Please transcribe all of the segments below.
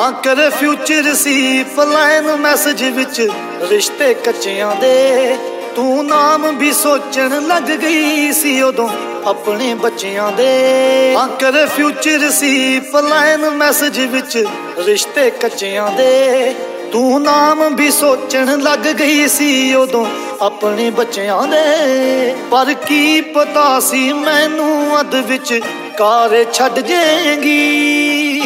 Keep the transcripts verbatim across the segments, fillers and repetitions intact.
ਹਾਂ ਕਰੇ ਫਿਊਚਰ ਸੀ plan message ਵਿੱਚ ਰਿਸ਼ਤੇ ਕੱਚਿਆਂ ਦੇ। ਤੂੰ ਨਾਮ ਵੀ ਸੋਚਣ ਲੱਗ ਗਈ ਸੀ ਉਦੋਂ ਆਪਣੇ ਬੱਚਿਆਂ ਦੇ। ਹਾਂ ਕਰੇ ਫਿਊਚਰ ਸੀ ਪਲਾਨ ਮੈਸੇਜ ਵਿੱਚ ਰਿਸ਼ਤੇ ਕੱਚਿਆਂ ਦੇ। ਤੂੰ ਨਾਮ ਵੀ ਸੋਚਣ ਲੱਗ ਗਈ ਸੀ ਉਦੋਂ ਆਪਣੇ ਬੱਚਿਆਂ ਦੇ। ਪਰ ਕੀ ਪਤਾ ਸੀ ਮੈਨੂੰ ਅੱਧ ਵਿੱਚ ਕਾਰ ਛੱਡ ਜਾਏਂਗੀ।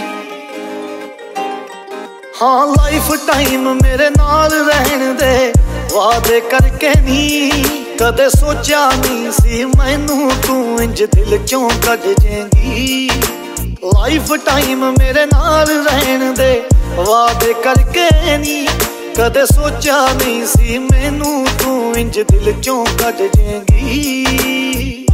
ਹਾਂ ਲਾਈਫ ਟਾਈਮ ਮੇਰੇ ਨਾਲ ਰਹਿਣ ਦੇ ਵਾਅਦੇ ਕਰਕੇ ਨੀ। ਕਦੇ ਸੋਚਿਆ ਨਹੀਂ ਸੀ ਮੈਨੂੰ ਤੂੰ ਇੰਜ ਦਿਲ ਚੋਂ ਕੱਢ ਜਾਏਂਗੀ। ਲਾਈਫ ਟਾਈਮ ਮੇਰੇ ਨਾਲ ਰਹਿਣ ਦੇ ਵਾਅਦੇ ਕਰਕੇ ਨੀ। ਕਦੇ ਸੋਚਿਆ ਨਹੀਂ ਸੀ ਮੈਨੂੰ ਤੂੰ ਇੰਜ ਦਿਲ ਚੋਂ ਕੱਢ ਜਾਏਂਗੀ।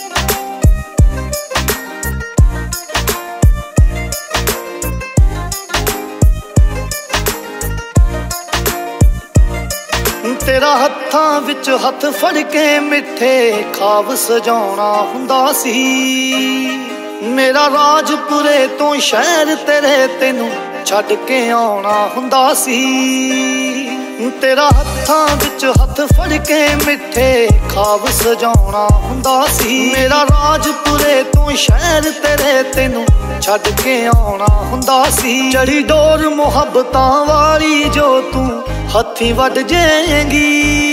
ਤੇਰਾ ਹੱਥਾਂ ਵਿੱਚ ਹੱਥ ਫੜ ਕੇ ਮਿੱਠੇ ਖਾਬ ਸਜਾਉਣਾ ਹੁੰਦਾ ਸੀ। ਮੇਰਾ ਰਾਜਪੁਰੇ ਤੋਂ ਸ਼ਹਿਰ ਤੇਰੇ ਤੈਨੂੰ ਛੱਡ ਕੇ ਆਉਣਾ ਹੁੰਦਾ ਸੀ। ਤੇਰਾ ਹੱਥਾਂ ਵਿੱਚ ਹੱਥ ਫੜ ਕੇ ਮਿੱਠੇ ਖਾਬ ਸਜਾਉਣਾ ਹੁੰਦਾ ਸੀ। ਮੇਰਾ ਰਾਜਪੁਰੇ ਤੋਂ ਸ਼ਹਿਰ ਤੇਰੇ ਤੈਨੂੰ ਛੱਡ ਕੇ ਆਉਣਾ ਹੁੰਦਾ ਸੀ। ਚੜੀ ਡੋਰ ਮੁਹੱਬਤਾਂ ਵਾਲੀ ਜੋ ਤੂੰ ਹੱਥੀਂ ਵੱਢ ਜਾਏਂਗੀ।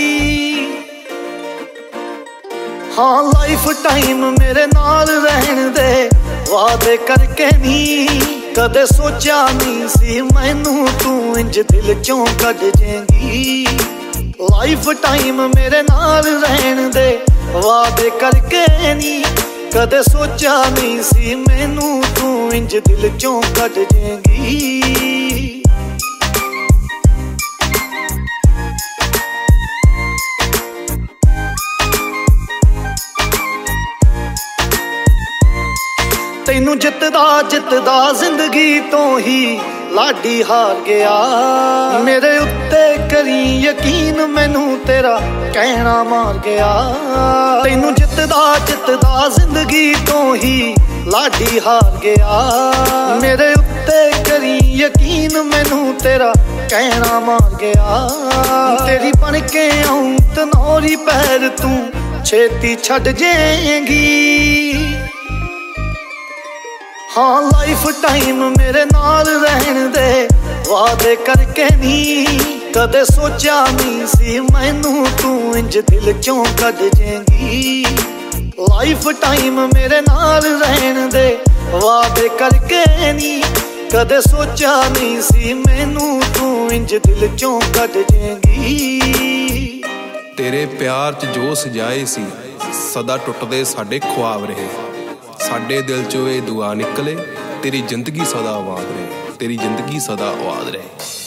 ਹਾਂ ਲਾਈਫ ਟਾਈਮ ਮੇਰੇ ਨਾਲ ਰਹਿਣ ਦੇ ਵਾਅਦੇ ਕਰਕੇ ਨੀ। ਕਦੇ ਸੋਚਿਆ ਨਹੀਂ ਸੀ ਮੈਨੂੰ ਤੂੰ ਇੰਜ ਦਿਲ ਚੋਂ ਕੱਢ ਜਾਏਂਗੀ। ਲਾਈਫ ਟਾਈਮ ਮੇਰੇ ਨਾਲ ਰਹਿਣ ਦੇ ਵਾਅਦੇ ਕਰਕੇ ਨੀ। ਕਦੇ ਸੋਚਿਆ ਨਹੀਂ ਸੀ ਮੈਨੂੰ ਤੂੰ ਇੰਜ ਦਿਲ ਚੋਂ ਕੱਢ ਜਾਏਂਗੀ। ਤੈਨੂੰ ਜਿੱਤਦਾ ਜਿੱਤਦਾ ਜ਼ਿੰਦਗੀ ਤੋਂ ਹੀ ਲਾਡੀ ਹਾਰ ਗਿਆ। ਮੇਰੇ ਉੱਤੇ ਕਰੀ ਯਕੀਨ ਮੈਨੂੰ ਤੇਰਾ ਕਹਿਣਾ ਮਾਰ ਗਿਆ। ਤੈਨੂੰ ਜਿੱਤਦਾ ਜਿੱਤਦਾ ਜ਼ਿੰਦਗੀ ਤੋਂ ਹੀ ਲਾਡੀ ਹਾਰ ਗਿਆ। ਮੇਰੇ ਉੱਤੇ ਕਰੀ ਯਕੀਨ ਮੈਨੂੰ ਤੇਰਾ ਕਹਿਣਾ ਮਾਰ ਗਿਆ। ਤੇਰੀ ਬਣ ਕੇ ਆਉਂ ਤਨੌਰੀ ਪੈਰ ਤੂੰ ਛੇਤੀ ਛੱਡ ਜਾਏਂਗੀ। ਹਾਂ ਲਾਈਫ ਟਾਈਮ ਮੇਰੇ ਨਾਲ ਰਹਿਣ ਦੇ ਵਾਅਦੇ ਕਰਕੇ ਨੀ। ਕਦੇ ਸੋਚਿਆ ਨਹੀਂ ਸੀ ਮੈਨੂੰ ਤੂੰ ਇੰਜ ਦਿਲ ਚੋਂ ਕੱਢ ਜਾਏਂਗੀ। ਲਾਈਫ ਟਾਈਮ ਮੇਰੇ ਨਾਲ ਰਹਿਣ ਦੇ ਵਾਅਦੇ ਕਰਕੇ ਨੀ। ਕਦੇ ਸੋਚਿਆ ਨਹੀਂ ਸੀ ਮੈਨੂੰ ਤੂੰ ਇੰਜ ਦਿਲ ਚੋਂ ਕੱਢ ਜਾਏਂਗੀ। ਤੇਰੇ ਪਿਆਰ 'ਚ ਜੋ ਸਜਾਏ ਸੀ ਸਦਾ ਟੁੱਟਦੇ ਸਾਡੇ ख्वाब ਰਹੇ। ਸਾਡੇ ਦਿਲ 'ਚੋਂ ਇਹ ਦੁਆ ਨਿਕਲੇ ਤੇਰੀ ਜ਼ਿੰਦਗੀ ਸਦਾ ਆਬਾਦ ਰਹੇ। ਤੇਰੀ ਜ਼ਿੰਦਗੀ ਸਦਾ ਆਬਾਦ ਰਹੇ।